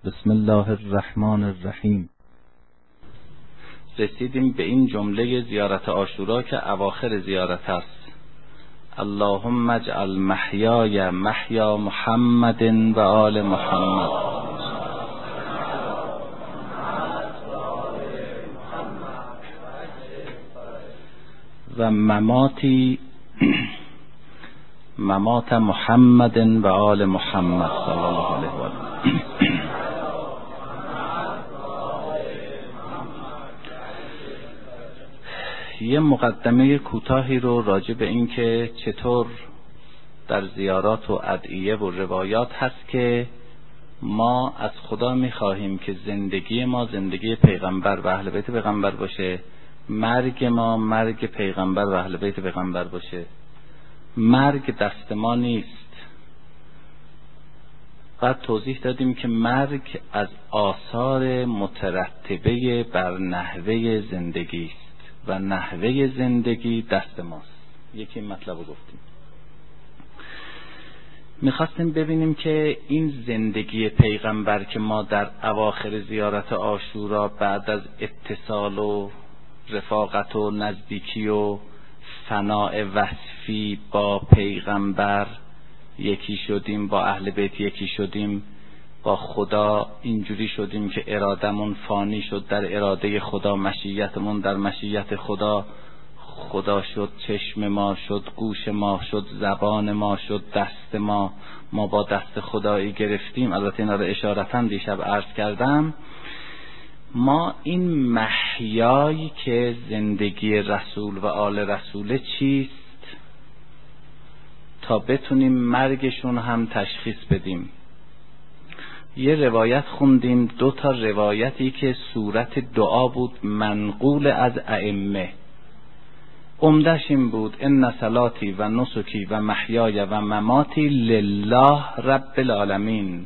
بسم الله الرحمن الرحیم. رسیدیم به این جمله زیارت عاشورا که اواخر زیارت است. اللهم اجعل محیای محیا محمد و آل محمد و مماتی ممات محمد و آل محمد صلی الله علیه و آله. یه مقدمه کوتاهی رو راجع به این که چطور در زیارات و ادعیه و روایات هست که ما از خدا می‌خواهیم که زندگی ما زندگی پیغمبر و اهل بیت پیغمبر باشه، مرگ ما مرگ پیغمبر و اهل بیت پیغمبر باشه. مرگ دست ما نیست. بعد توضیح دادیم که مرگ از آثار مترتبه بر نحوه زندگی است و نحوه زندگی دست ماست. یکی مطلب رو گفتیم. میخواستیم ببینیم که این زندگی پیغمبر که ما در اواخر زیارت عاشورا بعد از اتصال و رفاقت و نزدیکی و فناء وصفی با پیغمبر یکی شدیم، با اهل بیت یکی شدیم، با خدا اینجوری شدیم که ارادمون فانی شد در اراده خدا، مشیتمون در مشیت خدا، خدا شد چشم ما، شد گوش ما، شد زبان ما، شد دست ما با دست خدایی گرفتیم. البته اینا رو اشارتاً دیشب عرض کردم. ما این محیایی که زندگی رسول و آل رسول چیست تا بتونیم مرگشون هم تشخیص بدیم. یه روایت خوندیم، 2 تا روایتی که صورت دعا بود منقول از ائمه. عمدش این بود ان صلاتی و نسکی و محیای و مماتی لله رب العالمین.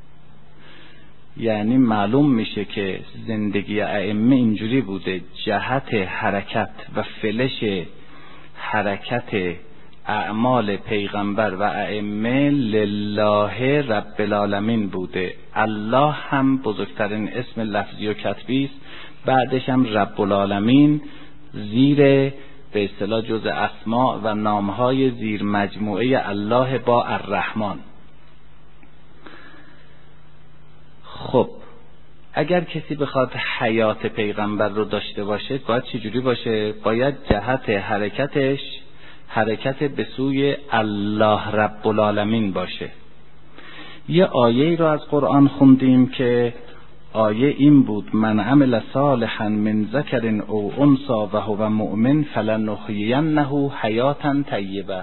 یعنی معلوم میشه که زندگی ائمه اینجوری بوده، جهت حرکت و فلش حرکت اعمال پیغمبر و ائمه لله رب العالمین بوده. الله هم بزرگترین اسم لفظی و کتبی است، بعدش هم رب العالمین زیر به اصطلاح جزء اسماء و نامهای زیر مجموعه الله با الرحمن. خب اگر کسی بخواد حیات پیغمبر رو داشته باشه باید چجوری باشه؟ باید جهت حرکتش حرکت به سوی الله رب العالمین باشه. یه آیه رو از قرآن خوندیم که آیه این بود من عمل صالحا من ذکر او انثی و هو مؤمن فلنحیینه حیاتا طیبه.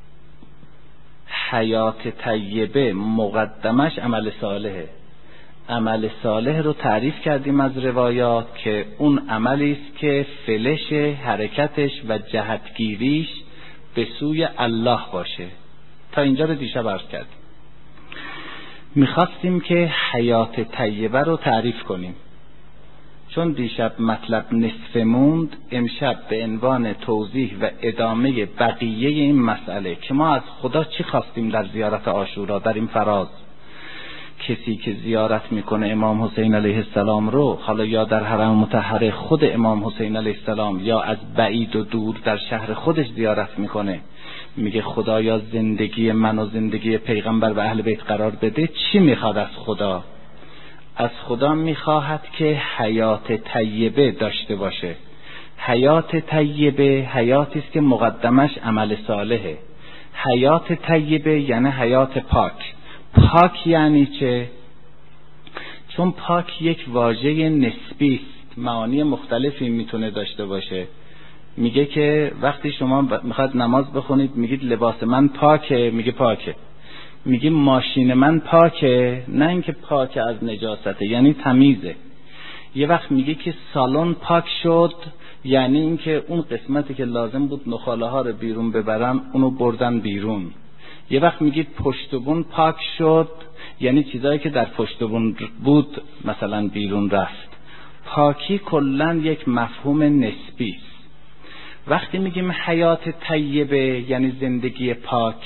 حیات طیبه مقدمش عمل صالحه. عمل صالح رو تعریف کردیم از روایات که اون عملی است که فلش حرکتش و جهتگیریش به سوی الله باشه. تا اینجا رو دیشب عرض کردیم. میخواستیم که حیات طیبه رو تعریف کنیم. چون دیشب مطلب نصف موند، امشب به عنوان توضیح و ادامه بقیه این مسئله که ما از خدا چی خواستیم در زیارت عاشورا، در این فراز. کسی که زیارت میکنه امام حسین علیه السلام رو، حالا یا در حرم مطهر خود امام حسین علیه السلام یا از بعید و دور در شهر خودش زیارت میکنه، میگه خدایا زندگی من و زندگی پیغمبر و اهل بیت قرار بده. چی میخواد از خدا؟ از خدا میخواهد که حیات طیبه داشته باشه. حیات طیبه حیاتی است که مقدمش عمل صالحه. حیات طیبه یعنی حیات پاک. پاک یعنی چه؟ چون پاک یک واژه نسبی است، معانی مختلفی میتونه داشته باشه. میگه که وقتی شما میخواد نماز بخونید میگید لباس من پاکه، میگه پاکه. میگی ماشین من پاکه، نه اینکه پاکه از نجاسته، یعنی تمیزه. یه وقت میگه که سالن پاک شد، یعنی اینکه اون قسمتی که لازم بود نخاله ها رو بیرون ببرن اونو بردن بیرون. یه وقت میگید پشت بون پاک شد، یعنی چیزایی که در پشت بون بود مثلا بیرون رفت. پاکی کلاً یک مفهوم نسبی است. وقتی میگیم حیات طیبه یعنی زندگی پاک،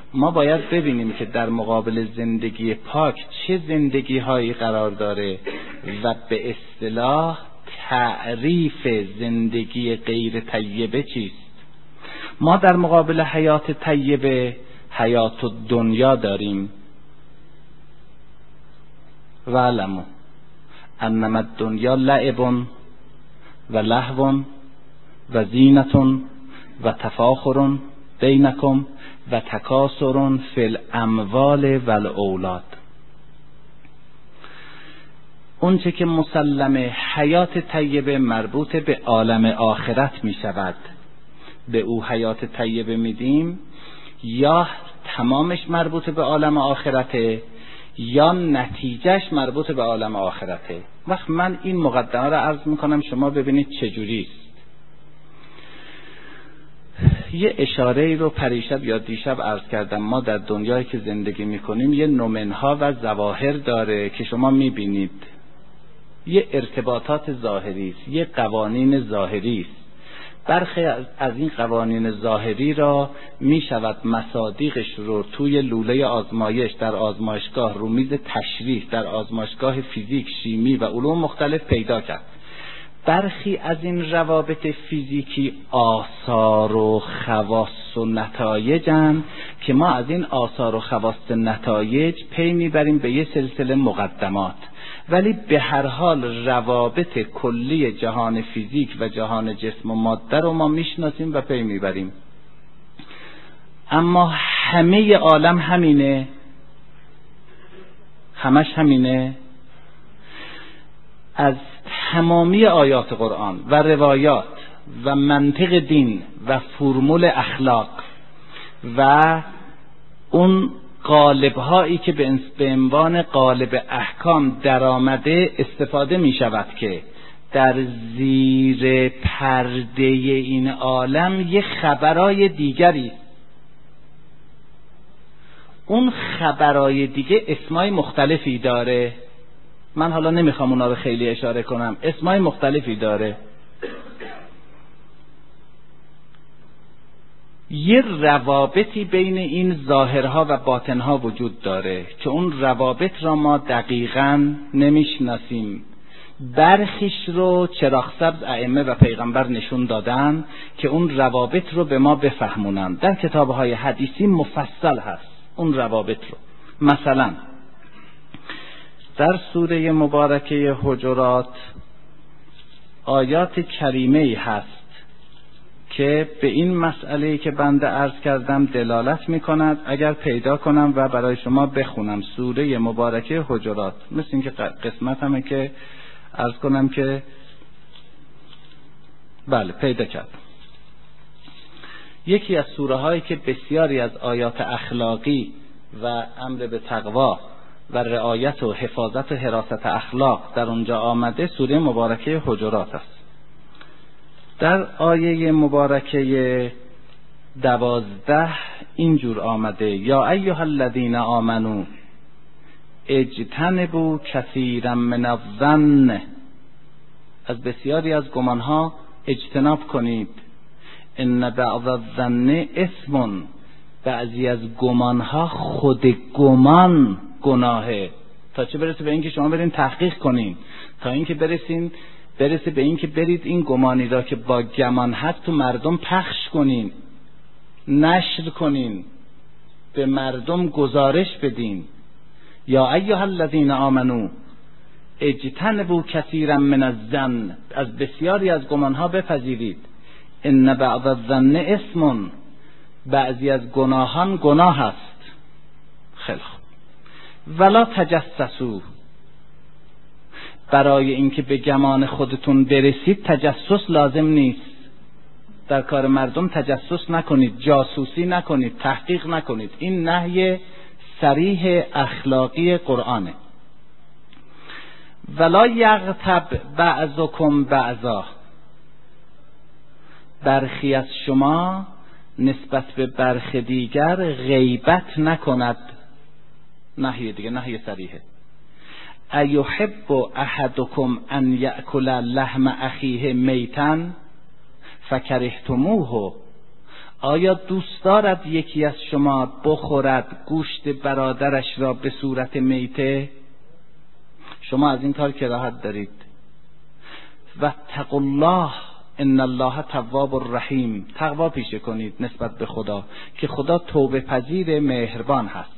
ما باید ببینیم که در مقابل زندگی پاک چه زندگی هایی قرار داره و به اصطلاح تعریف زندگی غیر طیبه چیست. ما در مقابل حیات طیبه حیات دنیا داریم. و علمو انما الدنیا لعب و لهو و زینت و تفاخر بینکم و تکاثر فی الاموال و الاولاد. اون چه که مسلمه حیات طیبه مربوط به عالم آخرت می شود، به او حیات طیبه میدیم، یا تمامش مربوط به عالم آخرته یا نتیجهش مربوط به عالم آخرته. وقت من این مقدمه را عرض میکنم شما ببینید چجوریست. یه اشاره رو پریشب یا دیشب عرض کردم. ما در دنیایی که زندگی میکنیم یه نومنها و ظواهر داره که شما میبینید، یه ارتباطات ظاهری است، یه قوانین ظاهری است. برخی از این قوانین ظاهری را می شود مصادیقش رو توی لوله آزمایش در آزمایشگاه رو میز تشریح در آزمایشگاه فیزیک، شیمی و علوم مختلف پیدا کرد. برخی از این روابط فیزیکی آثار و خواص و نتایجن که ما از این آثار و خواص نتایج پی میبریم به یه سلسله مقدمات، ولی به هر حال روابط کلی جهان فیزیک و جهان جسم و ماده رو ما میشناسیم و پی میبریم. اما همه عالم همینه؟ همش همینه؟ از تمامی آیات قرآن و روایات و منطق دین و فرمول اخلاق و اون قالب‌هایی که به عنوان قالب احکام در آمده استفاده می شود که در زیر پرده این عالم یه خبرای دیگری، اون خبرای دیگه اسمای مختلفی داره. من حالا نمیخوام اونا رو خیلی اشاره کنم، اسمای مختلفی داره. یه روابطی بین این ظاهرها و باطنها وجود داره که اون روابط را ما دقیقاً نمیشناسیم. برخیش رو چراغ سبز ائمه و پیغمبر نشون دادن که اون روابط رو به ما بفهمونن. در کتابهای حدیثی مفصل هست اون روابط رو. مثلا در سوره مبارکه حجرات آیات کریمه‌ای هست که به این مسئله که بنده عرض کردم دلالت می کند. اگر پیدا کنم و برای شما بخونم سوره مبارکه حجرات، مثل این که قسمت همه که عرض کنم که بله پیدا کردم. یکی از سوره هایی که بسیاری از آیات اخلاقی و امر به تقوا و رعایت و حفاظت و حراست اخلاق در اونجا آمده سوره مبارکه حجرات است. در آیه مبارکه 12 اینجور آمده: یا ایها الذین آمنوا اجتنبوا کثیرا من الظن، از بسیاری از گمانها اجتناب کنید. ان بعض الظن اثم، بعضی از گمانها خود گمان گناهه. تا چه برسه به اینکه شما برین تحقیق کنین، تا اینکه برسه به اینکه برید این گمانی را که با گمان هست تو مردم پخش کنین، نشر کنین، به مردم گزارش بدین. یا ایها الذین آمنو اجتنبوا کثیرا من الظن، از بسیاری از گمانها بپذیرید. ان بعض الظن اثم، بعضی از گناهان گناه است. خیلی خوب. ولا تجسسوا، برای اینکه به گمان خودتون برسید تجسس لازم نیست. در کار مردم تجسس نکنید، جاسوسی نکنید، تحقیق نکنید. این نهی صریح اخلاقی قرآنه. ولا یغتب بعضکم بعضا، برخی از شما نسبت به برخ دیگر غیبت نکند. نهی دیگه، نهی صریحه. ایحب احدکم ان یأکل لحم اخیه میتا فکرهتموه، آیا دوست دارد یکی از شما بخورد گوشت برادرش را به صورت میته؟ شما از این کار کراهت دارید. و اتقوا الله ان الله تواب الرحیم. تقوا پیشه کنید نسبت به خدا که خدا توبه پذیر مهربان هست.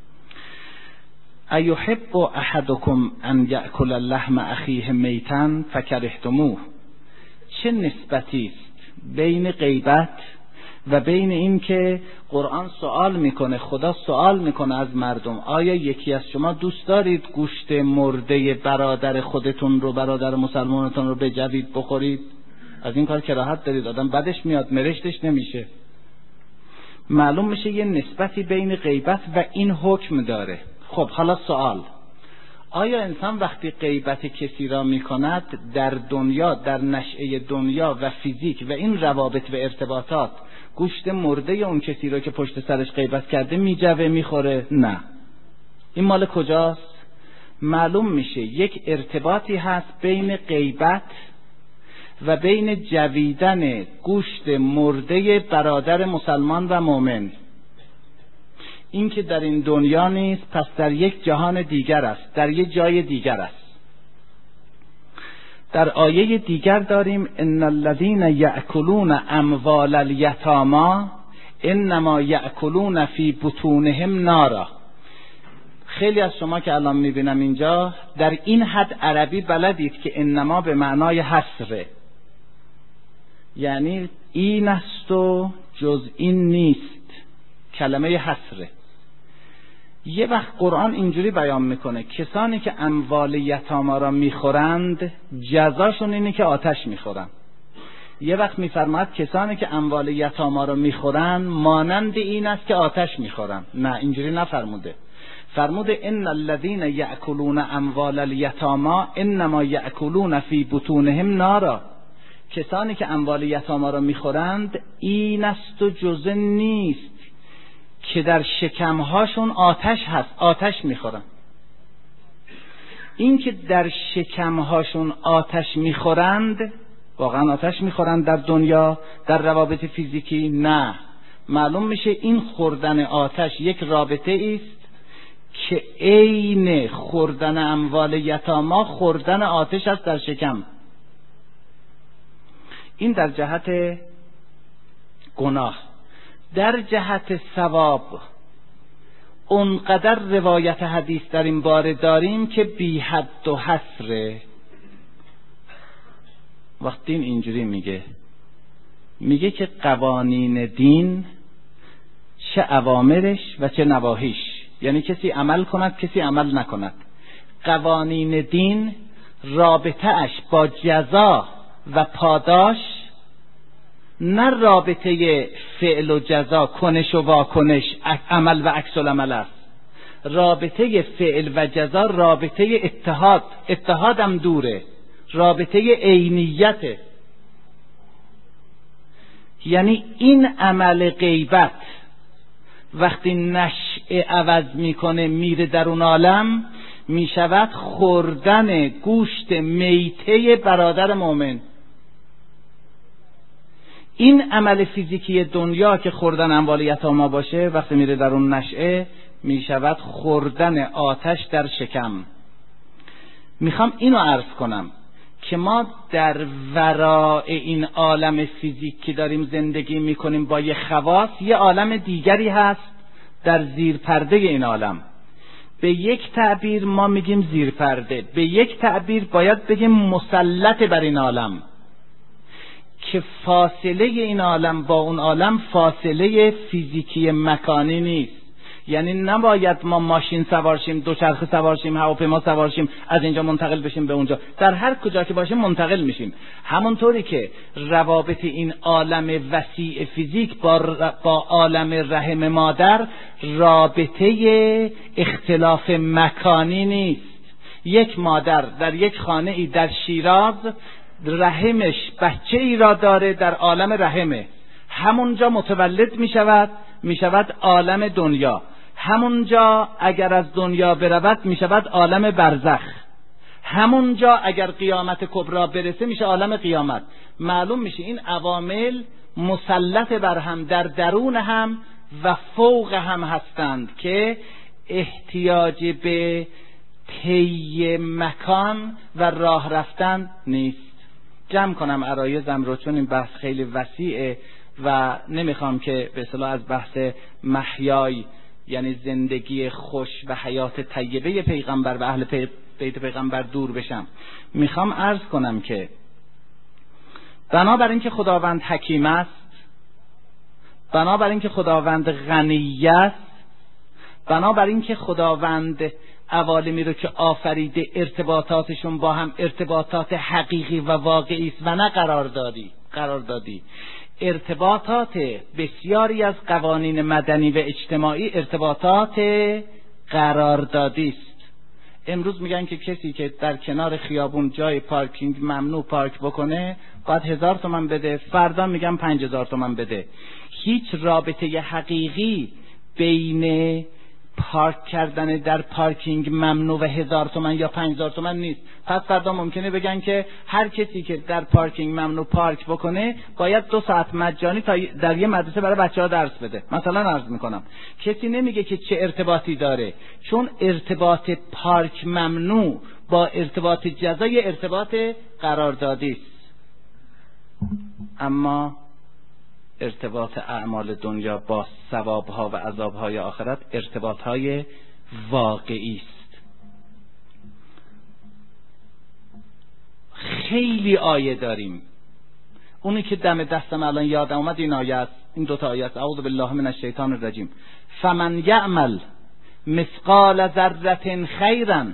ایحب احدکم ان یأکل لحم اخیه میتا فکرهتموه. چه نسبتی است بین غیبت و بین این که قرآن سوال میکنه، خدا سوال میکنه از مردم، آیا یکی از شما دوست دارید گوشت مرده برادر خودتون رو، برادر مسلمانتون رو بجوید بخورید؟ از این کار کراهت دارید. آدم بدش میاد، مرشتش نمیشه. معلوم میشه یه نسبتی بین غیبت و این حکم داره. خب حالا سوال، آیا انسان وقتی غیبت کسی را میکند در دنیا، در نشأه دنیا و فیزیک و این روابط و ارتباطات، گوشت مرده اون کسی را که پشت سرش غیبت کرده میجوه میخوره؟ نه. این مال کجاست؟ معلوم میشه یک ارتباطی هست بین غیبت و بین جویدن گوشت مرده برادر مسلمان و مؤمن. این که در این دنیا نیست، پس در یک جهان دیگر است، در یک جای دیگر است. در آیه دیگر داریم ان الذين یأکلون اموال الیتامی انما یأکلون فی بطونهم نارا. خیلی از شما که الان میبینم اینجا در این حد عربی بلدید که انما به معنای حصره، یعنی این است و جز این نیست، کلمه حصره. یه وقت قرآن اینجوری بیان میکنه کسانی که اموال یتاما را میخورند جزاشون اینه که آتش میخورن. یه وقت میفرماید کسانی که اموال یتاما را میخورند مانند این است که آتش میخورن. نه، اینجوری نفرموده. فرموده ان الذين یأکلون اموال الیتاما انما یأکلون فی بطونهم نارا. کسانی که اموال یتاما را میخورند این است و جز نیست که در شکمهاشون آتش هست، آتش میخورن. این که در شکمهاشون آتش میخورند، واقعا آتش میخورند در دنیا در روابط فیزیکی؟ نه. معلوم میشه این خوردن آتش یک رابطه است که عین خوردن اموال یتاما خوردن آتش است در شکم. این در جهت گناه. در جهت ثواب اونقدر روایت حدیث در این باره داریم که بی حد و حصره. وقتی اینجوری میگه که قوانین دین چه اوامرش و چه نواهیش، یعنی کسی عمل کند کسی عمل نکند. قوانین دین رابطه اش با جزا و پاداش نه رابطه فعل و جزا، کنش و واکنش، عمل و عکس العمل است. رابطه فعل و جزا رابطه اتحادم دوره، رابطه عینیته. یعنی این عمل غیبت وقتی نشأه عوض میکنه میره در اون عالم، میشود خوردن گوشت میته برادر مؤمن. این عمل فیزیکی دنیا که خوردن اموال یتاما باشه، وقتی میره در اون نشأه میشود خوردن آتش در شکم. میخوام اینو عرض کنم که ما در ورای این عالم فیزیک که داریم زندگی میکنیم با یه خواص، یه عالم دیگری هست در زیر پرده این عالم. به یک تعبیر ما میگیم زیر پرده، به یک تعبیر باید بگیم مسلط بر این عالم، که فاصله این عالم با اون عالم فاصله فیزیکی مکانی نیست. یعنی نباید ما ماشین سوارشیم، دوچرخه سوارشیم، هواپیما سوارشیم، از اینجا منتقل بشیم به اونجا. در هر کجا که باشیم منتقل میشیم. همونطوری که روابط این عالم وسیع فیزیک با عالم رحم مادر رابطه اختلاف مکانی نیست. یک مادر در یک خانه ای در شیراز رحمش بچه ای را داره در عالم رحمه، همونجا متولد می شود عالم دنیا. همونجا اگر از دنیا برود می شود عالم برزخ. همونجا اگر قیامت کبرا برسه میشه عالم قیامت. معلوم میشه این عوامل مسلط بر هم در درون هم و فوق هم هستند که احتیاج به طی مکان و راه رفتن نیست. جمع کنم عرایزم رو چون این بحث خیلی وسیعه و نمیخوام که به اصطلاح از بحث محیای یعنی زندگی خوش و حیات طیبه پیغمبر و اهل بیت پیغمبر دور بشم. میخوام عرض کنم که بنابر اینکه خداوند حکیم است، بنابر اینکه خداوند غنی است، بنابر اینکه خداوند عوالمی رو که آفریده ارتباطاتشون با هم ارتباطات حقیقی و واقعی است و نه قراردادی. ارتباطات بسیاری از قوانین مدنی و اجتماعی ارتباطات قراردادی است. امروز میگن که کسی که در کنار خیابون جای پارکینگ ممنوع پارک بکنه باید 1000 تومان بده، فردا میگن 5000 تومان بده. هیچ رابطه حقیقی بین پارک کردن در پارکینگ ممنوع و 1000 تومان یا 5000 تومان نیست. پس فردا ممکنه بگن که هر کسی که در پارکینگ ممنوع پارک بکنه باید 2 ساعت مجانی تا در یه مدرسه برای بچه‌ها درس بده. مثلا عرض میکنم کسی نمیگه که چه ارتباطی داره، چون ارتباط پارک ممنوع با ارتباط جزای ارتباط قراردادی است. اما ارتباط اعمال دنیا با ثوابها و عذابهای آخرت ارتباطهای واقعی است. خیلی آیه داریم. اونی که دم دستم الان یادم اومد این آیه است، این 2 آیه است. اعوذ بالله من الشیطان الرجیم. فمن یعمل مثقال ذره خیرا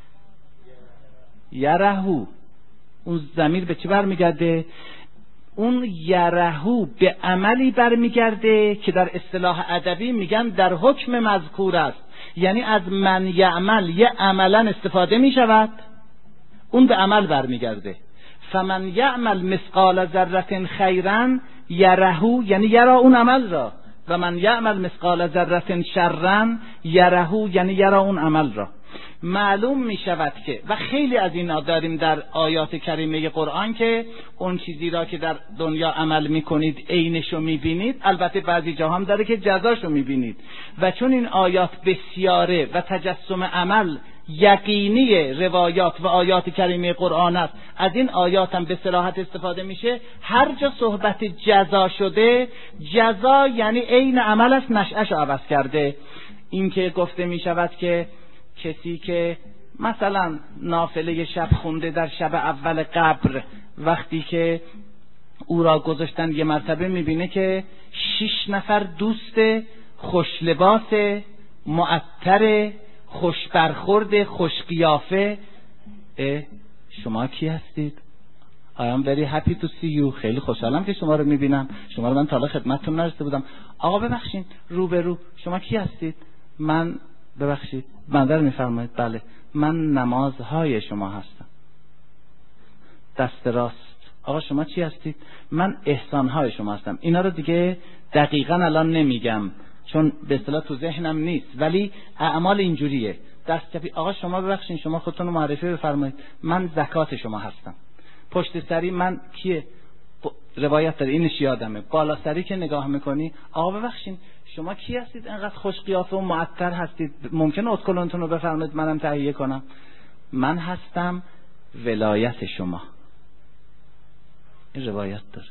یره. اون ضمیر به چی برمیگرده؟ اون یرهو به عملی برمیگرده که در اصطلاح ادبی میگن در حکم مذکور است. یعنی از من یعمل یه عملا استفاده میشود، اون به عمل برمیگرده. فمن یعمل مثقال ذره خیرا یرهو یعنی یرا اون عمل را، و من یعمل مثقال ذره شرا یرهو یعنی یرا اون عمل را. معلوم می شود که و خیلی از اینا داریم در آیات کریمه قرآن که اون چیزی را که در دنیا عمل می کنید عینشو می بینید، البته بعضی جاها هم داره که جزاشو می بینید. و چون این آیات بسیاره و تجسم عمل یقینی روایات و آیات کریمه قرآن است، از این آیات هم به صراحت استفاده میشه. هر جا صحبت جزا شده، جزا یعنی عین عمل است، نشأه‌شو عوض کرده. این که گفته می شود که کسی که مثلا نافله شب خونده در شب اول قبر، وقتی که او را گذاشتن یه مرتبه میبینه که 6 نفر دوست خوش لباس معطر خوش برخورد خوش قیافه. شما کی هستید؟ I am very happy to see you. خیلی خوشحالم که شما رو میبینم، شما رو من تا حالا خدمتتون نرسیده بودم. آقا ببخشید روبرو شما کی هستید؟ من ببخشید بنده رو میفرمایید؟ بله من نمازهای شما هستم. دست راست. آقا شما چی هستید؟ من احسانهای شما هستم. اینا رو دیگه دقیقاً الان نمیگم چون به اصطلاح تو ذهنم نیست، ولی اعمال اینجوریه. دست چپی آقا شما ببخشید شما خودتون رو معرفی بفرمایید. من زکات شما هستم. پشت سری من کیه؟ روایت داره اینش یادمه. بالا سری که نگاه میکنی آقا ببخشید شما کی هستید انقدر خوش قیافه و معطر هستید؟ ممکنه ادکلونتون رو بفرمایید منم تهیه کنم. من هستم ولایت شما. این روایت داره.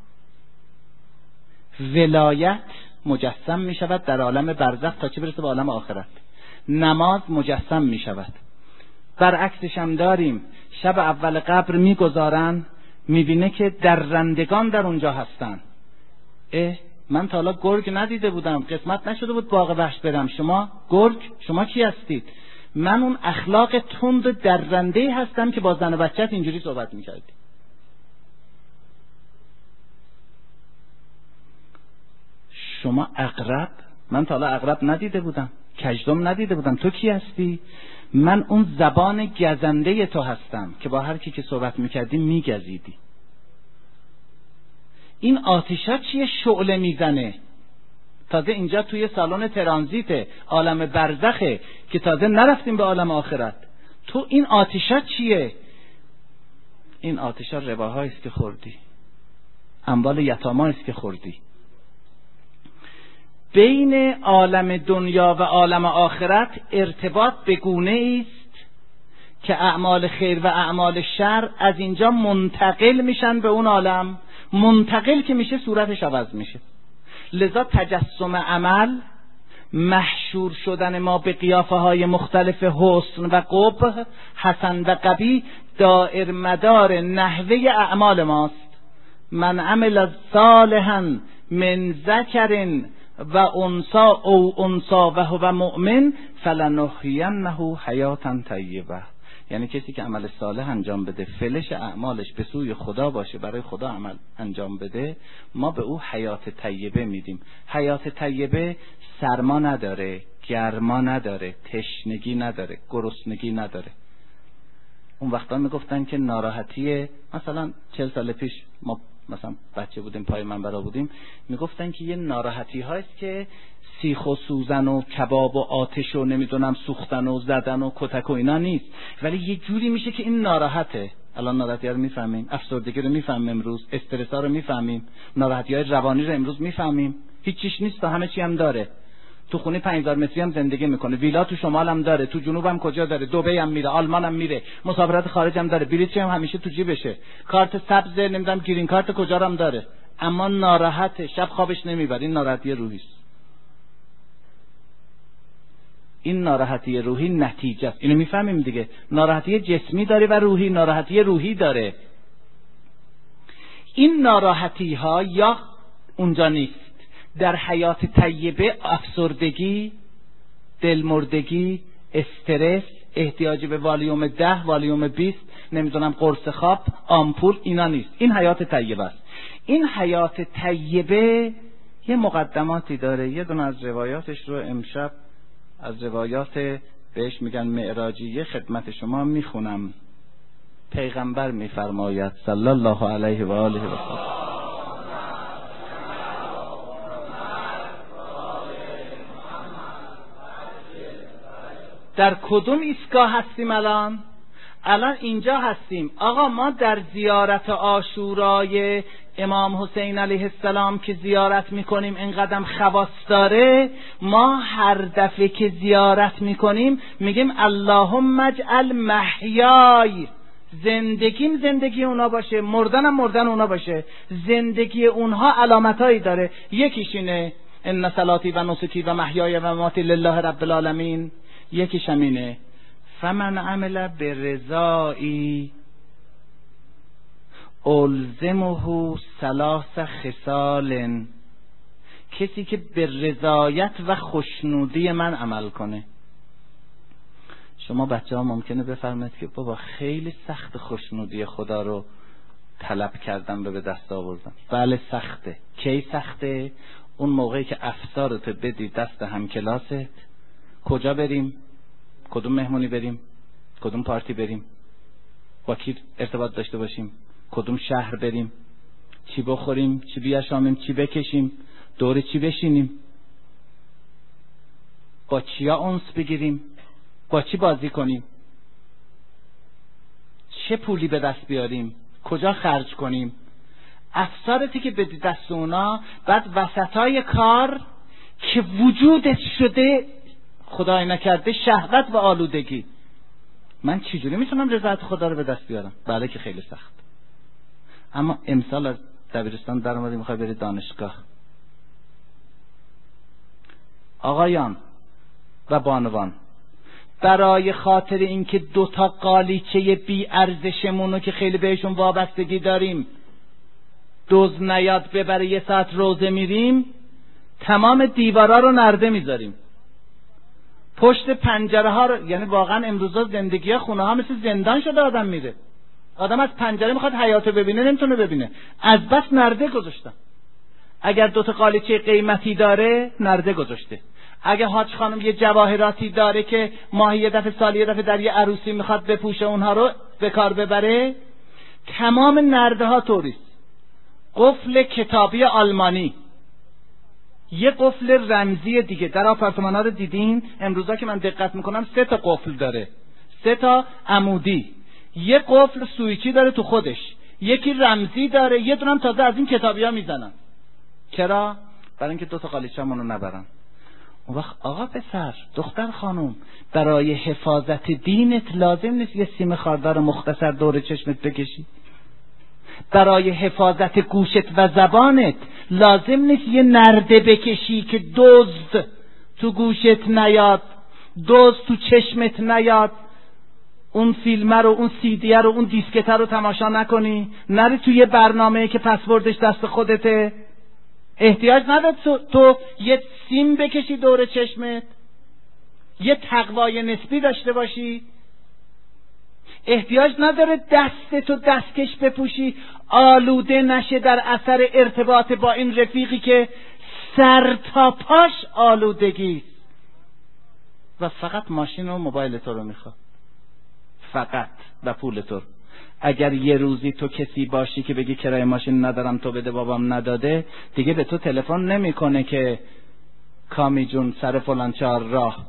ولایت مجسم می شود در عالم برزخ تا چه برسه به عالم آخرت. نماز مجسم می شود. برعکسش هم داریم. شب اول قبر می گذارن، می بینه که درندگان در اونجا هستن. من تا حالا گرگ ندیده بودم، قسمت نشده بود باغ وحش برم. شما گرگ؟ شما کی هستید؟ من اون اخلاق تند و درنده هستم که با زن و بچت اینجوری صحبت میکردی. شما عقرب؟ من تا حالا عقرب ندیده بودم، کژدم ندیده بودم. تو کی هستی؟ من اون زبان گزنده تو هستم که با هر کی که صحبت میکردی میگزیدی. این آتیشا چیه شعله میزنه؟ تازه اینجا توی سالن ترانزیت عالم برزخه که تازه نرفتیم به عالم آخرت. تو این آتیشا چیه؟ این آتیشا رباهایی است که خوردی. اموال یتاما است که خوردی. بین عالم دنیا و عالم آخرت ارتباط به گونه است که اعمال خیر و اعمال شر از اینجا منتقل میشن به اون عالم. منتقل که میشه صورتش عوض میشه. لذا تجسم عمل، محشور شدن ما به قیافه های مختلف حسن و قبح، حسن و قبیح، دائر مدار نحوه اعمال ماست. من عمل صالحا من ذکر و انثی او انثی و هو مؤمن فلنحیینه حیاتا طیبه. یعنی کسی که عمل صالح انجام بده، فلش اعمالش به سوی خدا باشه، برای خدا عمل انجام بده، ما به او حیات طیبه میدیم. حیات طیبه سرما نداره، گرما نداره، تشنگی نداره، گرسنگی نداره. اون وقتا میگفتن که ناراحتی، مثلا 40 سال پیش ما مثلا بچه بودیم، پای منبرا بودیم، میگفتن که یه ناراحتی هاست که سیخ و سوزن و کباب و آتش و نمیدونم سوختن و زدن و کتک و اینا نیست، ولی یه جوری میشه که این ناراحته. الان ناراحتی رو میفهمیم، افسردگی رو میفهمیم، امروز استرس ها رو میفهمیم، ناراحتی های روانی رو امروز میفهمیم. هیچ چیش نیست تا همه چی هم داره. تو خونه 5000 متری هم زندگی میکنه، ویلا تو شمال هم داره، تو جنوب هم کجا داره، دبی هم میره، آلمان هم میره، مسافرت خارج هم داره، بلیطش هم همیشه تو جیبشه، کارت سبز نمیدونم گرین کارت کجا هم داره، اما ناراحته، شب خوابش نمیبره. این ناراحتی روحی است. این ناراحتی روحی نتیجه است. اینو میفهمیم دیگه. ناراحتی جسمی داره و روحی، ناراحتی روحی داره. این ناراحتی ها یا اونجا نیست. در حیات طیبه افسردگی، دلمردگی، استرس، احتیاج به والیوم 10، والیوم 20، نمیدونم قرص خواب، آمپول، اینا نیست. این حیات طیبه است. این حیات طیبه یه مقدماتی داره. یه دونه از روایاتش رو امشب از روایات بهش میگن معراجیه خدمت شما میخونم. پیغمبر میفرماید صلی الله علیه و آله و سلم: در کدوم ایستگاه هستیم الان؟ الان اینجا هستیم. آقا ما در زیارت عاشورای امام حسین علیه السلام که زیارت میکنیم، این قدم خواص داره. ما هر دفعه که زیارت میکنیم میگیم اللهم اجعل محیای، زندگیم زندگی اونا باشه، مردنم مردن اونا باشه. زندگی اونها علامتایی داره. یکیش اینه ان صلاتی و نسکی و محیای و مماتی لله رب العالمین. یکیش همینه فمن عمل برضایی الزمه ثلاث خصال. کسی که به رضایت و خوشنودی من عمل کنه. شما بچه ها ممکنه بفرمایید که بابا خیلی سخت خوشنودی خدا رو طلب کردم به دست آوردم. بله سخته. کی سخته؟ اون موقعی که افسارتو بدی دست همکلاست، کجا بریم، کدوم مهمونی بریم، کدوم پارتی بریم، با کی ارتباط داشته باشیم، کدوم شهر بریم، چی بخوریم، چی بیاشامیم، چی بکشیم، دور چی بشینیم، با چیا انس بگیریم، با چی بازی کنیم، چه پولی به دست بیاریم، کجا خرج کنیم. افسارتی که به دست اونا، بعد وسطای کار که وجودت شده خدای نکرده شهوت و آلودگی. من چجوری میتونم رضایت خدا رو به دست بیارم؟ بله که خیلی سخت. اما امسال از دبیرستان در اومدی میخوای بری دانشگاه. آقایان و بانوان، برای خاطر اینکه 2 قالیچه بی ارزشمونو که خیلی بهشون وابستگی داریم دزد نیاد ببره، 1 ساعت روزه میریم، تمام دیوارا رو نرده میذاریم، پشت پنجره ها رو، یعنی واقعا امروزا زندگی ها، خونه ها مثل زندان شده. آدم میره، آدم از پنجره میخواد حیاتو ببینه، نمیتونه ببینه، از بس نرده گذاشتن. اگر 2 قالیچه قیمتی داره نرده گذاشته. اگه حاج خانم یه جواهراتی داره که ماهی یه دفعه، سالی یه دفعه در یه عروسی میخواد بپوشه، اونها رو به کار ببره، تمام نرده ها طوریست. قفل کتابی آلمانی، یه قفل رمزی دیگه. در آپارتمان ها رو دیدین امروزا که من دقت میکنم 3 قفل داره، 3 عمودی، یه قفل سویچی داره تو خودش، یکی رمزی داره، یه دونم تازه از این کتابی‌ها میزنن. چرا؟ برای اینکه 2 تا قالیچه‌مون رو نبرن. اون وقت آقا پسر، دختر خانم، برای حفاظت دینت لازم نیست یه سیم خاردار مختصر دور چشمت بکشی. برای حفاظت گوشت و زبانت لازم نیست یه نرده بکشی که دزد تو گوشت نیاد، دزد تو چشمت نیاد، اون فیلمه رو، اون سیدیه رو، اون دیسکته رو تماشا نکنی، نری توی یه برنامه که پسوردش دست خودته. احتیاج نداره تو یه سیم بکشی دور چشمت، یه تقوای نسبی داشته باشی، احتیاج نداره دستتو دستکش بپوشی آلوده نشه در اثر ارتباط با این رفیقی که سر تا پاش آلودگی و فقط ماشین و موبایل تو رو میخواد، فقط و پول تو. اگر یه روزی تو کسی باشی که بگی کرایه ماشین ندارم تو بده، بابام نداده، دیگه به تو تلفن نمیکنه که کامی جون سر فلان چهار راه،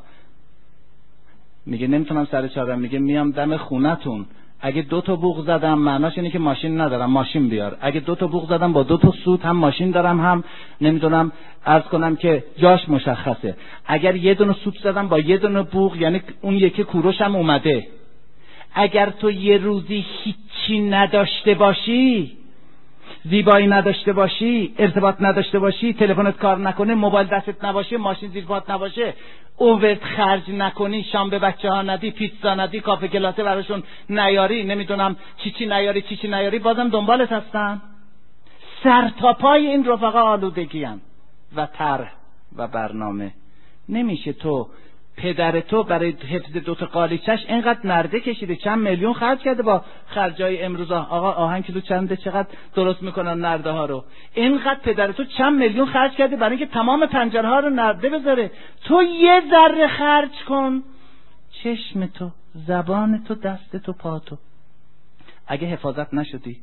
میگه نمیتونم سر چهار راه، میگه میام دم خونتون، اگه 2 تا بوق زدم معناش اینه که ماشین ندارم، ماشین بیار. اگه 2 تا بوق زدم با 2 تا سوت، هم ماشین دارم هم نمیدونم عرض کنم که جاش مشخصه. اگر یه دونه سوت زدم با یه دونه بوق، یعنی اون یکی کوروشم اومده. اگر تو یه روزی هیچی نداشته باشی، زیبایی نداشته باشی، ارتباط نداشته باشی، تلفنت کار نکنه، موبایل دستت نباشه، ماشین زیر پات نباشه، اوورت خرج نکنی، شام به بچه‌ها ندی، پیتزا ندی، کافه گلاته براشون نیاری، نمیدونم چی نیاری، بازم دنبالت هستن. سر تا پای این رفقا آلودگی هم و طرح و برنامه. نمیشه تو پدر تو برای حفظ 2 تا قالیچش اینقدر نرده کشیده، چند میلیون خرج کرده با خرجای امروز، آقا آهن کیلو چنده، چقدر درست میکنن نرده ها رو، اینقدر پدر تو چند میلیون خرج کرده برای اینکه تمام پنجره ها رو نرده بذاره. تو یه ذره خرج کن، چشم تو، زبان تو، دست تو، پا تو. اگه حفاظت نشدی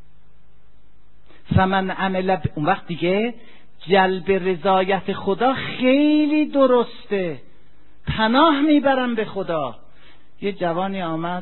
فمن عمل اون وقت دیگه جلب رضایت خدا خیلی درسته، پناه میبرم به خدا. یه جوانی آمد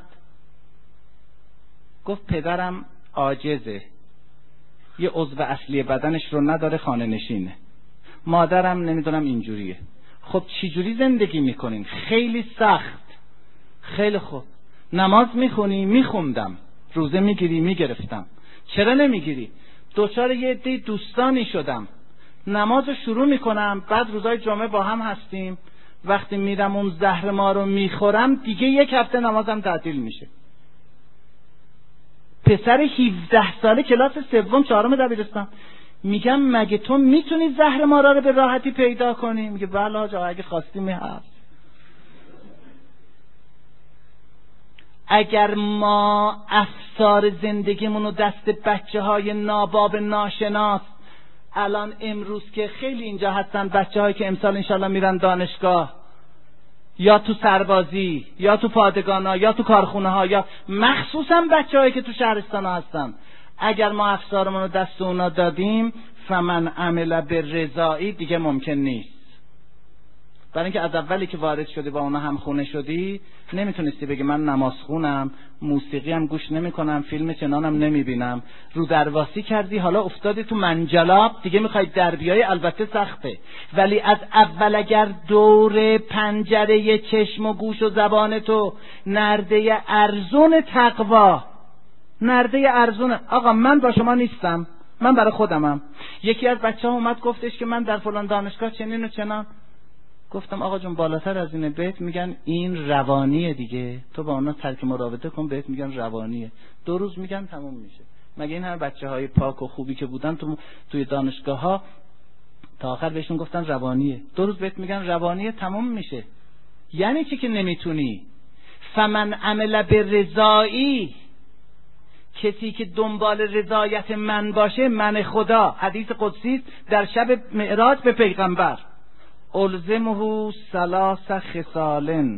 گفت پدرم عاجزه، یه عضو اصلی بدنش رو نداره، خانه نشینه، مادرم نمیدونم اینجوریه. خب چی جوری زندگی میکنین؟ خیلی سخت. خیلی خوب. نماز میخونی؟ میخوندم. روزه میگیری؟ میگرفتم. چرا نمیگیری؟ دوچار یه عده دوستانی شدم، نماز رو شروع میکنم، بعد روزای جمعه با هم هستیم، وقتی میرم اون زهر ما رو میخورم دیگه 1 هفته نمازم تعطیل میشه. پسر 17 ساله کلاس 3 4 دبیرستان. میگم مگه تو میتونی زهر مارا رو به راحتی پیدا کنی؟ میگه بله آقا اگه خواستیم هست. اگر ما افسار زندگیمون رو دست بچه های ناباب ناشناس، الان امروز که خیلی اینجا هستن بچه هایی که امسال انشالله میرن دانشگاه یا تو سربازی یا تو پادگانا یا تو کارخونه ها، یا مخصوصا بچه هایی که تو شهرستان ها هستن، اگر ما افسارمون رو دست اونا دادیم فمن عمل بالرضایی دیگه ممکن نیست. برای اینکه از اولی که وارد شدی با اونا هم خونه شدی نمیتونستی بگی من نماز خونم، موسیقی هم گوش نمی کنم، فیلم چنانم نمی بینم، رو درواسی کردی، حالا افتادی تو منجلاب دیگه میخوای در بیای، البته سخته، ولی از اول اگر دور پنجره چشم و گوش و زبان تو نرده ارزون تقوا، نرده ارزون، آقا من با شما نیستم، من برای خودمم. یکی از بچه ها اومد گفتش که من در فلان دانشگاه چنین و چنان. گفتم آقا جون بالاتر از اینه، بهت میگن این روانیه دیگه، تو با اونا ترک مراوده کن، بهت میگن روانیه، 2 روز میگن تموم میشه. مگه این همه بچه های پاک و خوبی که بودن توی دانشگاه ها تا آخر بهشون گفتن روانیه، 2 روز بهت میگن روانیه تموم میشه. یعنی چی که نمیتونی؟ فمن عمل بالرضایی، کسی که دنبال رضایت من باشه، من خدا، حدیث قدسی در شب معراج به پیغمبر، الزمه 3 خصال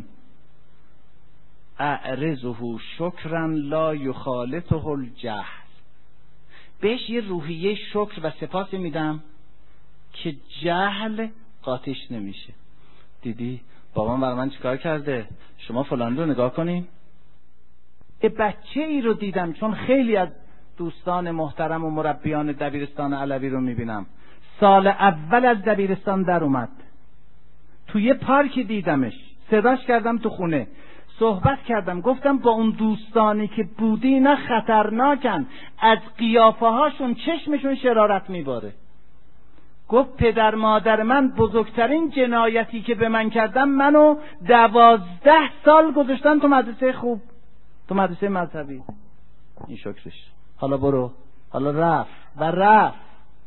اعرضه شکرا لا یخالطه الجهل، بهش یه روحیه شکر و سپاس میدم که جهل قاطیش نمیشه. دیدی بابام برای من چیکار کرده؟ شما فلان رو نگاه کنین. بچه ای رو دیدم، چون خیلی از دوستان محترم و مربیان دبیرستان علوی رو میبینم. سال اول از دبیرستان در اومد، توی یه پارک دیدمش، صداش کردم تو خونه، صحبت کردم، گفتم با اون دوستانی که بودی نه خطرناکن، از قیافه هاشون چشمشون شرارت میباره. گفت پدر مادر من بزرگترین جنایتی که به من کردم، منو 12 سال گذاشتن تو مدرسه خوب، تو مدرسه مذهبی. این شکرش. حالا برو، حالا رفت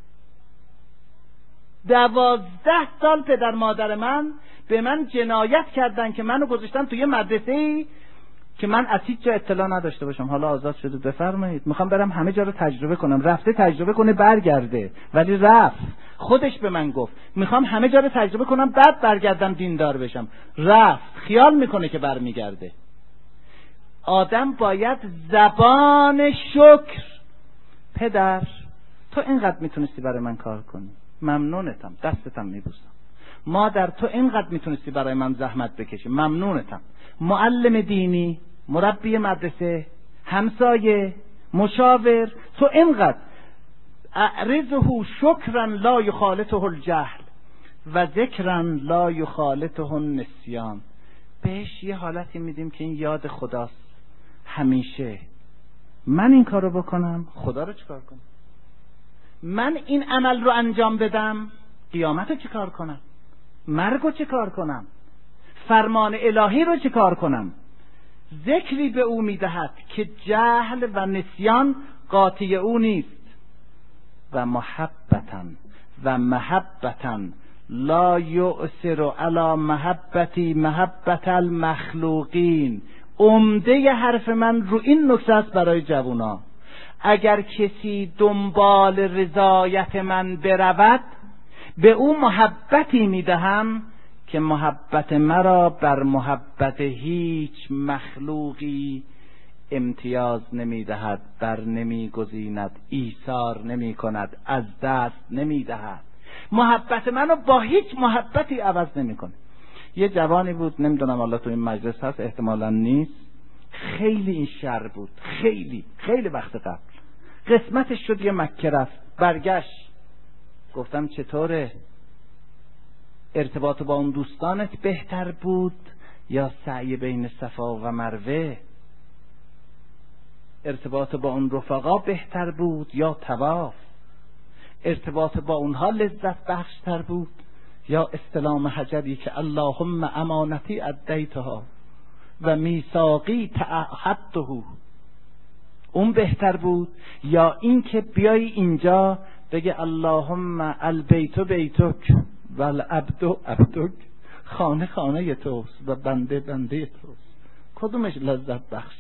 12 سال پدر مادر من به من جنایت کردن که منو گذاشتن توی مدرسه‌ای که من از هیچ جا اطلاع نداشته باشم. حالا آزاد شده، بفرمایید، میخوام برم همه جا رو تجربه کنم. رفته تجربه کنه برگرده، ولی رفت. خودش به من گفت میخوام همه جا رو تجربه کنم بعد برگردم دیندار بشم. رفت، خیال میکنه که برمیگرده. آدم باید زبان شکر، پدر تو اینقدر میتونستی برای من کار کنی، ممنونتم، دستتم میبوسم. مادر تو اینقدر میتونستی برای من زحمت بکشی، ممنونتم. معلم دینی، مربی مدرسه، همسایه، مشاور، تو اینقدر. اعرضه شکرا لا یخالطه الجهل و ذکرا لا یخالطه النسیان. بهش یه حالتی میدیم که این یاد خداست همیشه. من این کارو بکنم، خدا رو چیکار کنم؟ من این عمل رو انجام بدم، قیامت رو چیکار کنم؟ مرگ رو چیکار کنم؟ فرمان الهی رو چیکار کنم؟ ذکری به او میدهد که جهل و نسیان قاطی او نیست. و محبتا لا یؤثر علی محبتی محبت المخلوقین. عمده حرف من رو این نکته است برای جوونا. اگر کسی دنبال رضایت من برود، به او محبتی میدهم که محبت مرا بر محبت هیچ مخلوقی امتیاز نمیدهد، بر نمیگزیند، ایثار نمی کند، از دست نمیدهد. محبت منو با هیچ محبتی عوض نمیکنه. یه جوانی بود، نمیدونم الله تو این مجلس هست، احتمالا نیست، خیلی این شر بود، خیلی وقت قبل قسمتش شد یه مکه رفت، برگشت. گفتم چطوره؟ ارتباط با اون دوستانت بهتر بود یا سعی بین صفا و مروه؟ ارتباط با اون رفقا بهتر بود یا طواف؟ ارتباط با اونها لذت بخشتر بود یا استلام حجری که اللهم امانتی ادیتها و میثاقی تعهدته؟ اون بهتر بود یا این که بیای اینجا بگه اللهم البیت بیتک و العبد عبدک، خانه توست و بنده توست؟ کدومش لذت بخش؟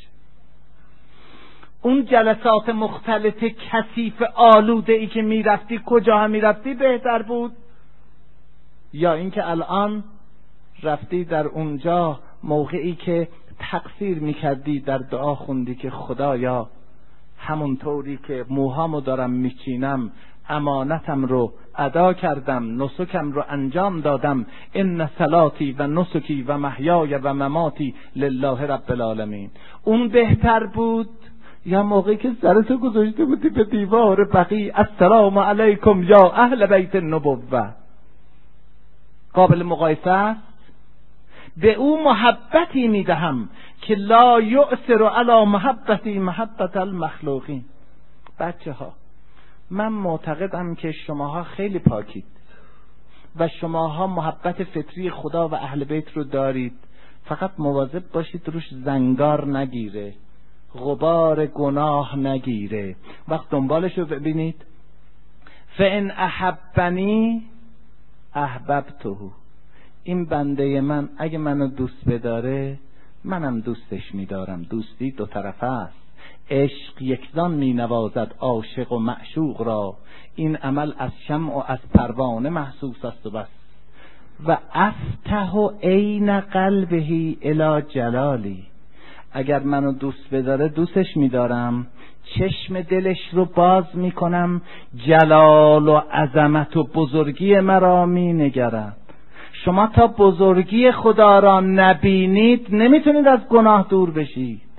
اون جلسات مختلط کثیف آلوده ای که میرفتی، کجا هم میرفتی، بهتر بود یا اینکه الان رفتی در اونجا موقعی که تقصیر میکردی در دعا خوندی که خدایا همونطوری که موهامو دارم میچینم امانتم رو ادا کردم، نسکم رو انجام دادم، ان صلاتی و نسکی و محیای و مماتی لله رب العالمین؟ اون بهتر بود یا موقعی که سرتو گذاشته بودی به دیوار بقیع السلام علیکم یا اهل بیت النبوه؟ قابل مقایسه است؟ به او محبتی میدهم که لا یؤثر علی محبتی محبت المخلوقین. بچه ها، من معتقدم که شماها خیلی پاکید و شماها محبت فطری خدا و اهل بیت رو دارید، فقط مواظب باشید روش زنگار نگیره، غبار گناه نگیره. وقت دنبالش رو ببینید، فان احبنی احببته، این بنده من اگه منو دوست بداره منم دوستش میدارم. دوستی دو طرفه است، عشق یکزان می نوازد عاشق و معشوق را، این عمل از شمع و از پروانه محسوس است و بس. و افتح عین قلبه الی جلالی، اگر منو دوست بداره دوستش میدارم، چشم دلش رو باز میکنم، جلال و عظمت و بزرگی مرا مینگرد. شما تا بزرگی خدا را نبینید نمیتونید از گناه دور بشید.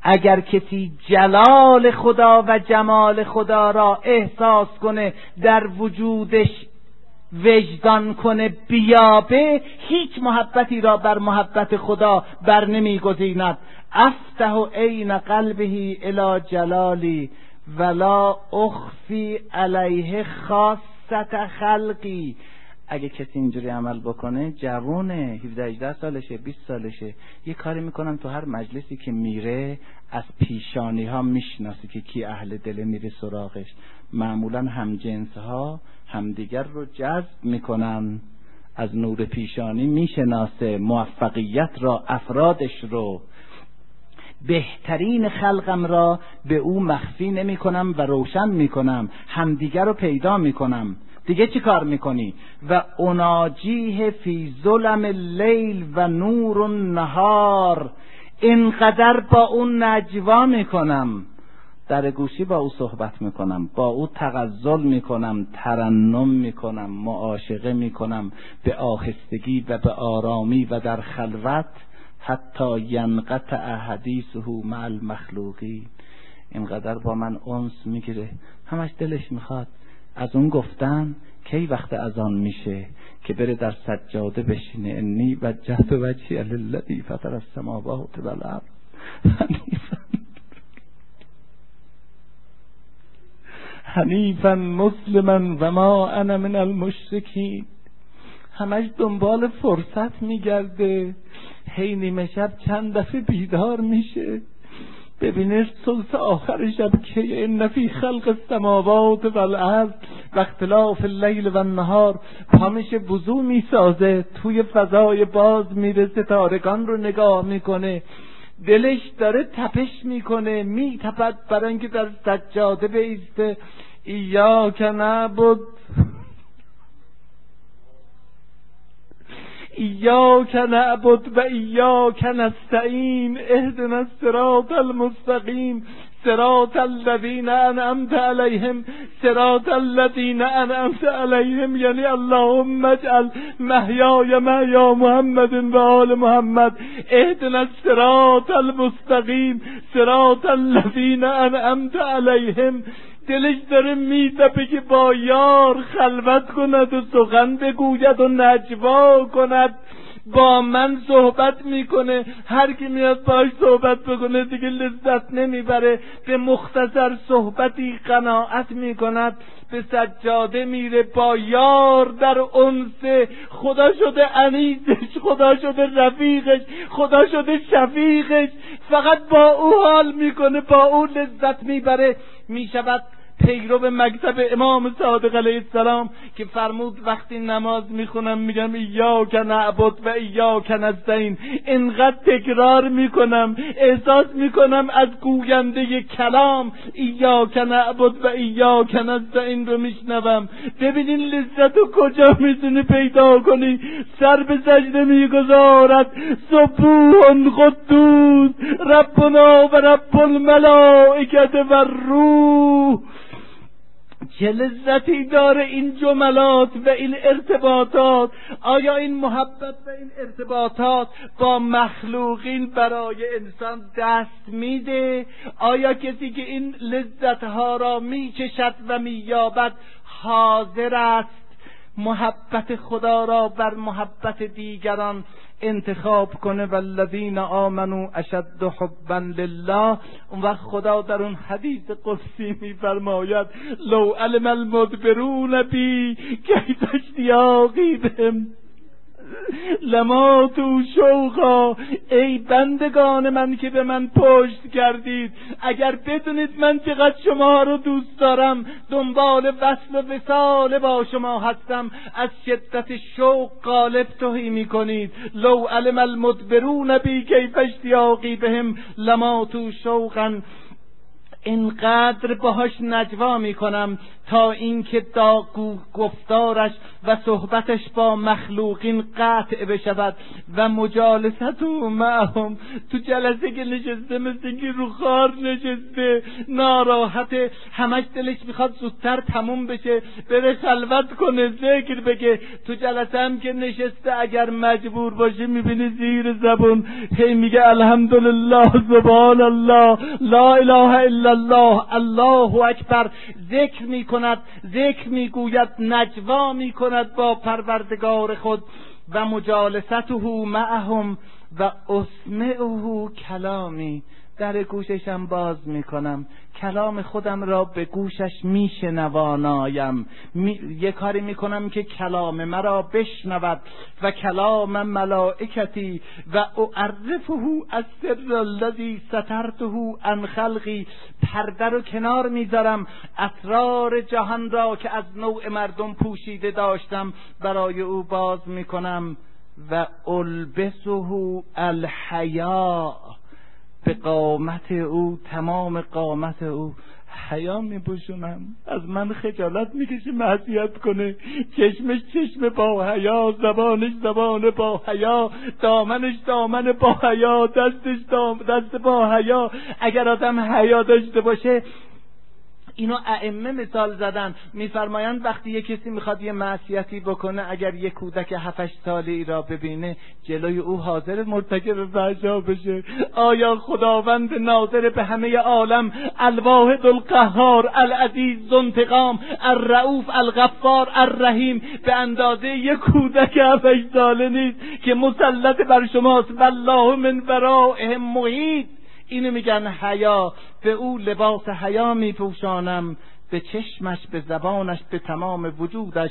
اگر کسی جلال خدا و جمال خدا را احساس کنه، در وجودش وجدان کنه، بیابه، هیچ محبتی را بر محبت خدا بر نمیگزیند. افتح عین قلبه الی جلالی ولا اخفی علیه خاصة خلقی. اگه کسی اینجوری عمل بکنه، جوونه، 17-18 سالشه، 20 سالشه، یه کاری میکنن تو هر مجلسی که میره از پیشانی ها میشناسه که کی اهل دل، میره سراغش. معمولا همجنس ها همدیگر رو جذب میکنن، از نور پیشانی میشناسه موفقیت را، افرادش رو. بهترین خلقم را به او مخفی نمی کنم و روشن میکنم، همدیگر رو پیدا میکنم. دیگه چی کار میکنی؟ و اناجیه فی ظلم اللیل و نور النهار. اینقدر با اون نجوا میکنم، در گوشی با او صحبت میکنم، با او تغزل میکنم، ترنم میکنم، معاشقه میکنم به آهستگی و به آرامی و در خلوت، حتی ینقطع حدیثه مع المخلوقین. اینقدر با من انس میگیره، همش دلش میخواد از اون گفتن کی وقت اذان میشه که بره در سجاده بشینه، انی وجهت وجهی للذی فطر السماوات والارض حنیفا مسلما و ما انا من المشرکین. همش دنبال فرصت میگرده، هی نیمه شب چند دفعه بیدار میشه، ببینه ثلث آخر شب که ان فی خلق السماوات والارض و اختلاف اللیل و النهار، پامشه وضو میسازه، توی فضای باز میره، ستارگان رو نگاه میکنه، دلش داره تپش میکنه، میتپد برای اینکه در سجاده بیسته. ایاک نعبد ایاک نعبد و ایاک نستعین اهدنا الصراط المستقیم صراط الذین انعمت علیهم صراط الذین انعمت علیهم، یعنی اللهم اجعل محیای محیا محمد و آل محمد، اهدنا الصراط المستقیم صراط الذین انعمت علیهم. دلش داره میتپه که با یار خلوت کند و سخن بگوید و نجوا کند. با من صحبت میکنه، هر کی میاد باش صحبت بکنه دیگه لذت نمیبره، به مختصر صحبتی قناعت میکند، به سجاده میره، با یار در انس، خدا شده انیسش، خدا شده رفیقش، خدا شده شفیقش، فقط با او حال میکنه، با او لذت میبره، میشود پیرو مکتب امام صادق علیه السلام که فرمود وقتی نماز میخونم میگم ایاک نعبد و ایاک نستعین، اینقدر تکرار میکنم، احساس میکنم از گوینده کلام ایاک نعبد و ایاک نستعین رو میشنوم. ببینین لذت رو کجا میتونی پیدا کنی؟ سر به سجده میگذارد، سبوح قدوس ربنا و رب الملائکه و الروح. چه لذتی داره این جملات و این ارتباطات. آیا این محبت و این ارتباطات با مخلوقین برای انسان دست میده؟ آیا کسی که این لذتها را میچشد و مییابد حاضر است محبت خدا را بر محبت دیگران انتخاب کنه؟ والذین آمنوا اشد حبا لله. اون وقت خدا در اون حدیث قدسی میفرماید لو علم المدبرون بی کیف اشتیاقی بهم لما تو شوقا. ای بندگان من که به من پشت کردید، اگر بدونید من چقدر شما رو دوست دارم، دنبال وصل و وصال با شما هستم، از شدت شوق غالب تهی میکنید. لو علم المدبرون بی کیف اشتیاقی بهم لما تو شوقا. اینقدر باهاش نجوا میکنم تا اینکه گفتارش و صحبتش با مخلوقین قطع بشود و مجالسته معهم، تو جلسه که نشسته مثل اینکه رو خار نشسته، ناراحته، همش دلش میخواد زودتر تموم بشه، بره خلوت کنه، ذکر بگه. تو جلسه هم که نشسته اگر مجبور باشه میبینی زیر زبون هی میگه الحمدلله، سبحان الله، لا اله الا الله، الله اکبر، ذکر میکند، ذکر میگوید، نجوا میکند با پروردگار خود. و مجالسته معهم و اسمعه کلامی، در گوششم باز میکنم، کلام خودم را به گوشش میشنوانایم، یه کاری میکنم که کلام مرا بشنود. و کلام ملائکتی و اعرفه السر الذی سترته عن خلقی، پرده رو کنار میذارم، اسرار جهان را که از نوع مردم پوشیده داشتم برای او باز میکنم. و البسه الحیا، به قامت او، تمام قامت او حیا میپوشونم. از من خجالت میکشه معصیت کنه، چشمش چشم با حیا، زبانش زبان با حیا، دامنش دامن با حیا، دستش دست با حیا. اگر آدم حیا داشته باشه، اینو ائمه مثال زدن، میفرمایند وقتی یک کسی میخواد یه معصیتی بکنه، اگر یک کودک 7-8 ساله را ببینه، جلوی او حاضر مرتکب فحشا بشه. آیا خداوند ناظر به همه عالم، الواحد القهار، العزیز ذو انتقام، الرؤوف الغفار الرحیم، به اندازه یک کودک 7-8 ساله نیست که مسلط بر شماست؟ والله من ورائهم محیط. اینو میگن حیا. به او لباس حیا میپوشانم، به چشمش، به زبانش، به تمام وجودش.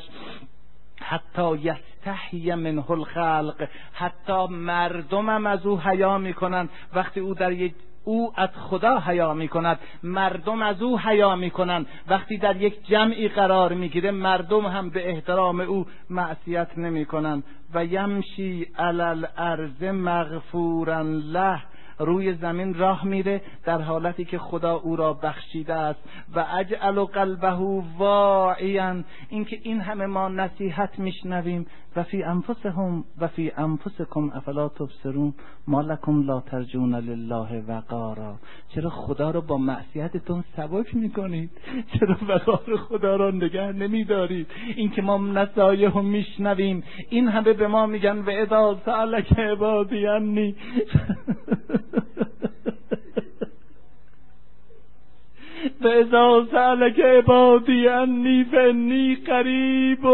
حتی یستحی منه الخلق، حتی مردمم از او حیا میکنن. وقتی او از خدا حیا میکند، مردم از او حیا میکنن. وقتی در یک جمعی قرار میگیره، مردم هم به احترام او معصیت نمیکنن. و یمشی علی الارض مغفورا له، روی زمین راه میره در حالتی که خدا او را بخشیده است. و اجعل قلبه واعیا، اینکه این همه ما نصیحت میشنویم. و فی انفسهم و فی انفسکم افلا تبصرون ما لکم لا ترجون لله وقارا، چرا خدا را با معصیتتون سبک میکنید؟ چرا وقار خدا را نگه نمیدارید؟ اینکه ما نصایح میشنویم، این همه به ما میگن و اذا سألک عبادی انی و اذا سألک عبادی انی فانی قریب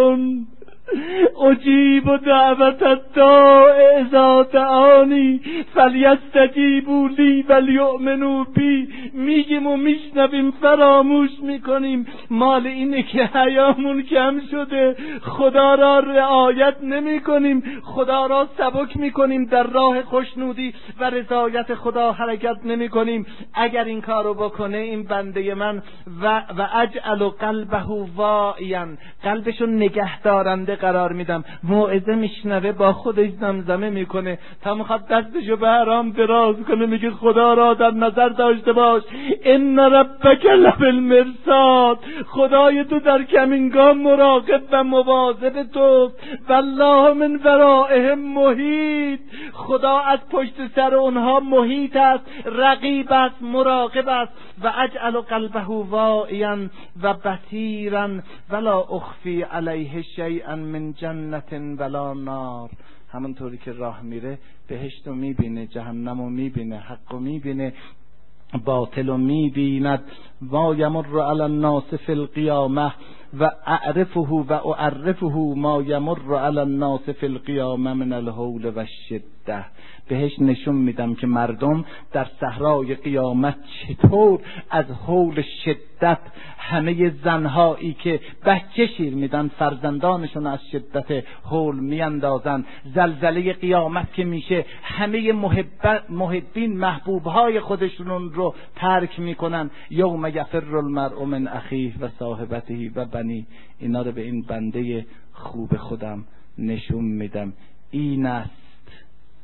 اجیب دعوت الداع اذا دعانی فلیستجیبوا لی ولیؤمنوا بی. میگیم و میشنویم، فراموش میکنیم. مال اینه که حیامون کم شده، خدا را رعایت نمیکنیم، خدا را سبک میکنیم، در راه خوشنودی و رضایت خدا حرکت نمیکنیم. اگر این کارو بکنه این بنده من، و اجعل قلبه واعیا، قلبشو نگه دارنده قرار میدم. موعظه میشنوه، با خودش زمزمه میکنه، تا میخواد دستشو به حرام دراز کنه، میگه خدا را در نظر داشته باش، ان ربک لبالمرصاد، خدای تو در کمینگاه مراقب و مواظب تو. والله من ورائهم محیط، خدا از پشت سر اونها محیط است، رقیب است، مراقب است. و اجعل قلبه واعیا و بصیرا ولا اخفی علیه شیئا من جنت ولا نار. همونطوری که راه میره بهشت رو میبینه، جهنم رو میبینه، حق رو میبینه، باطل رو میبیند. ما یمر علی الناس فی القیامه و اعرفه ما یمر علی الناس فی القیامه من الهول و الشده. بهش نشون میدم که مردم در صحرای قیامت چطور از هول شدت، همه زنهایی که بچه شیر میدن فرزندانشون از شدت هول میاندازن. زلزله قیامت که میشه، همه محبین محبوبهای خودشون رو ترک میکنن. یوم یفر المرء من اخیه و صاحبته و بنی. اینا رو به این بنده خوب خودم نشون میدم. این است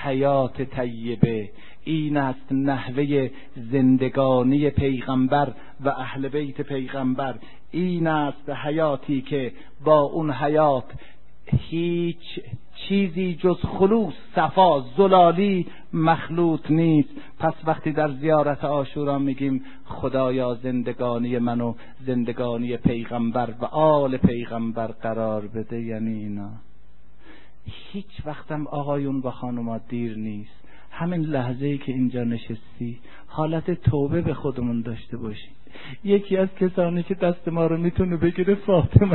حیات طیبه، این است نحوه زندگانی پیغمبر و اهل بیت پیغمبر، این است حیاتی که با اون حیات هیچ چیزی جز خلوص، صفا، زلالی مخلوط نیست. پس وقتی در زیارت عاشورا میگیم خدایا زندگانی من و زندگانی پیغمبر و آل پیغمبر قرار بده، یعنی اینا. هیچ وقتم آقایون و خانوما دیر نیست. همین لحظه‌ای که اینجا نشستی حالت توبه به خودمون داشته باشیم. یکی از کسانی که دست ما رو میتونه بگیره فاطمه.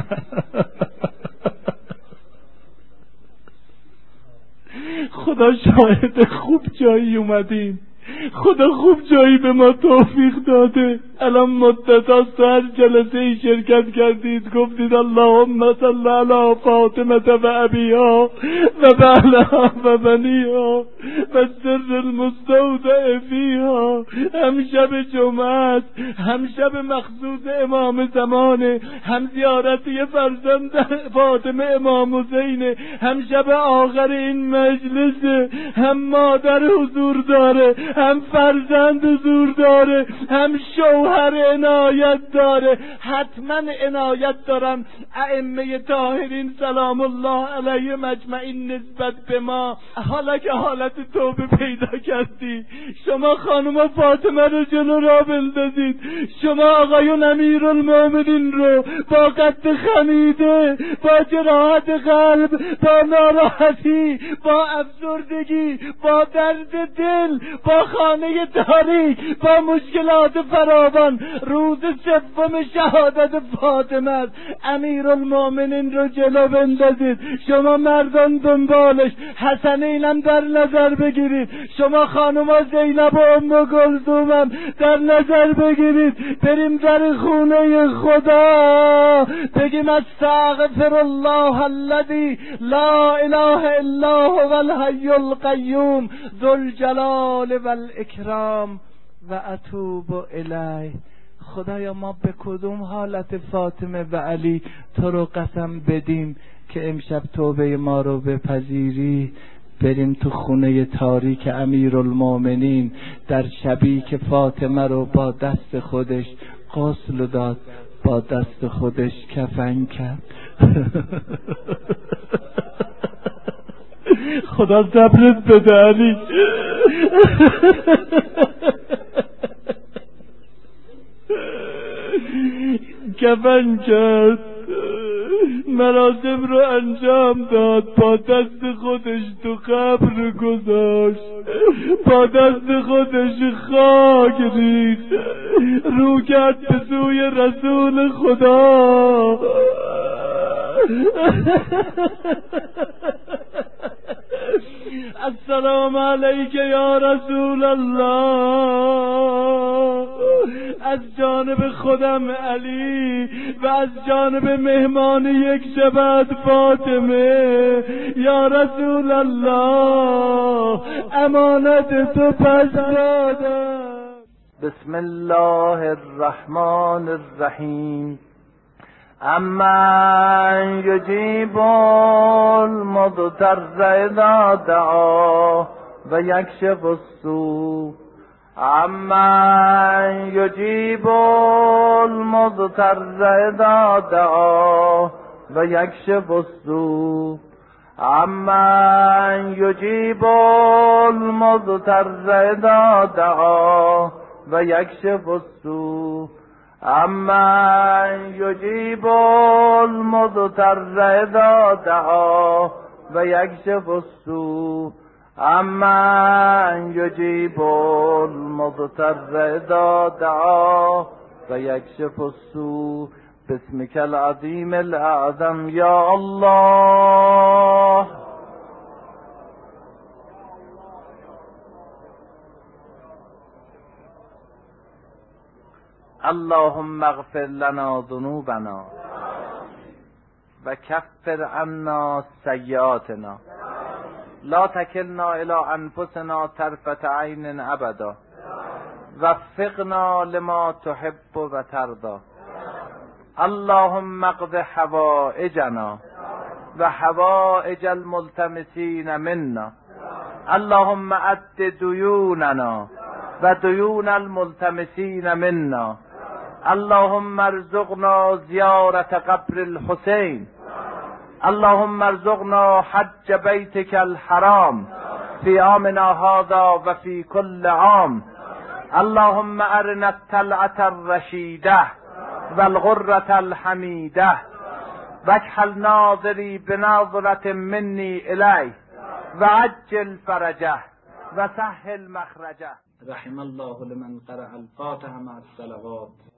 خدا شاهد، خوب جایی اومدیم، خدا خوب جایی به ما توفیق داده. الان مدت هاست هر جلسه ای شرکت کردید گفتید اللهم صل علی فاطمه و ابیها و بعلها و بنیها و سر المستودع فیها. هم شب جمعه است، هم شب مخصوص امام زمانه، هم زیارتی فرزند فاطمه امام حسینه، هم شب آخر این مجلسه، هم مادر حضور داره، هم فرزند حضور داره، هم شوهر عنایت داره. حتما عنایت دارن ائمه طاهرین سلام الله علیهم اجمعین نسبت به ما. حالا که حالت توبه پیدا کردی، شما خانم فاطمه رو جلو را بندازید، شما آقایون امیرالمومنین رو با قد خمیده، با جراحت قلب، با ناراحتی، با افسردگی، با درد دل، با خانه تاریک، با مشکلات فراوان، روز سوم شهادت فاطمه است، امیرالمومنین رو جلو بندازید. شما مردان دنبالش، حسنینم در نظر بگیرید، شما خانوما زینب و ام کلثومم در نظر بگیرید. بریم در خونه خدا بگیم استغفر الله الذی لا اله الا هو الحی القیوم ذو الجلال والاکرام و اتوب الیه. خدایا ما به کدوم حالت فاطمه و علی تو رو قسم بدیم که امشب توبه ما رو بپذیری؟ بریم تو خونه تاریک امیرالمومنین در شبی که فاطمه رو با دست خودش غسل داد، با دست خودش کفن کرد. خدا صبرت بده علی. کفن کرد، مراسم رو انجام داد، با دست خودش تو قبر گذاشت، با دست خودش خاک ریخت، رو کرد به سوی رسول خدا. السلام علیک یا رسول الله. از جانب خودم علی و از جانب مهمان یک شبت فاطمه، یا رسول الله امانت تو پس دادم. بسم الله الرحمن الرحیم. امن یجیب المضطر اذا دعا و یکشف السوء. امن یجیب المضطر اذا دعا و یکشف السوء. امن یجیب المضطر اذا دعا و یکشف السوء. امن یجیب المضطر اذا دعا و یکشف السوء. امن یجیب المضطر اذا دعا و یکشف السوء. باسمک العظیم الاعظم یا الله. اللهم اغفر لنا ذنوبنا و کفر عنا سیئاتنا، لا تکلنا الی انفسنا طرفة عین ابدا، وفقنا لما تحب و ترضى. اللهم اقض حوائجنا و حوائج الملتمسین منا اللهم اد دیوننا و دیون الملتمسین منا. اللهم ارزقنا زیارت قبر الحسین. اللهم ارزقنا حج بیتك الحرام في عامنا هذا و في كل عام. اللهم ارنا الطلعة الرشیده و الغرة الحمیده واکحل ناظری بنظرة منی الیه و عجل فرجه و سهل مخرجه. رحم الله لمن قرأ الفاتحة مع الصلوات.